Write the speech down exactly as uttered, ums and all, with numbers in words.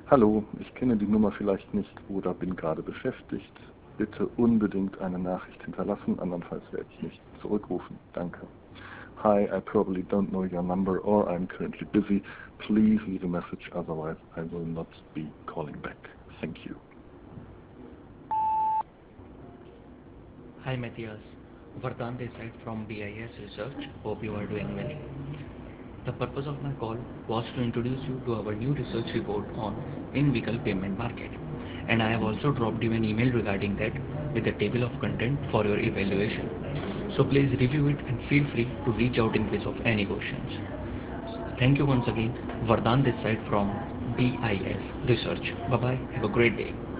Hallo, ich kenne die Nummer vielleicht nicht oder bin gerade beschäftigt. Bitte unbedingt eine Nachricht hinterlassen, andernfalls werde ich nicht zurückrufen. Danke. Hi, I probably don't know your number or I'm currently busy. Please leave a message, otherwise I will not be calling back. Thank you. Hi Matthias, Vardhan this side from B I S Research. Hope you are doing well. The purpose of my call was to introduce you to our new research report on in-vehicle payment market. And I have also dropped you an email regarding that with a table of content for your evaluation. So please review it and feel free to reach out in case of any questions. Thank you once again. Vardhan this side from B I S Research. Bye bye. Have a great day.